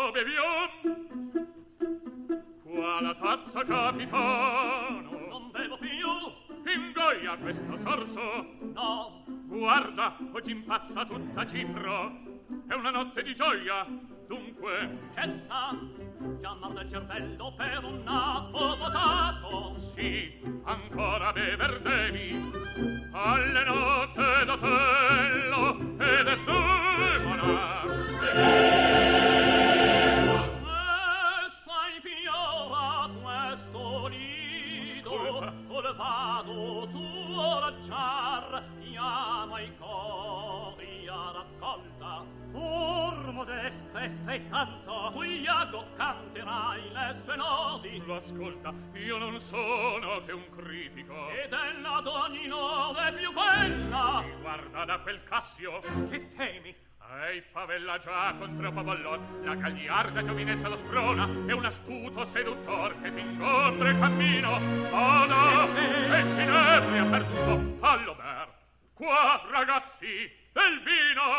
beviam. Qua la tazza capitano. Non bevo più. Ingoia questo sorso. No. Guarda, oggi impazza tutta Cipro. È una notte di gioia. Dunque cessa. Già mal del cervello per un nato votato. Sì, ancora bever devi. Alle nozze d'Otello ed estemona. Sai fiora questo nido. Col vado su oracciar. Chiama i cori a raccolta. Or modeste sei tanto. Qui Iago canterai le sue nodi. Lo ascolta, io non sono che un critico. Ed ella d'ogni nove più bella. Mi guarda da quel Cassio. Che temi? Ehi, favella già contro Popollon. La gagliarda giovinezza lo sprona. È un astuto seduttor che t'ingombra il cammino. Oh no, se si nebria perduto, fallo ber. Qua, ragazzi, del vino!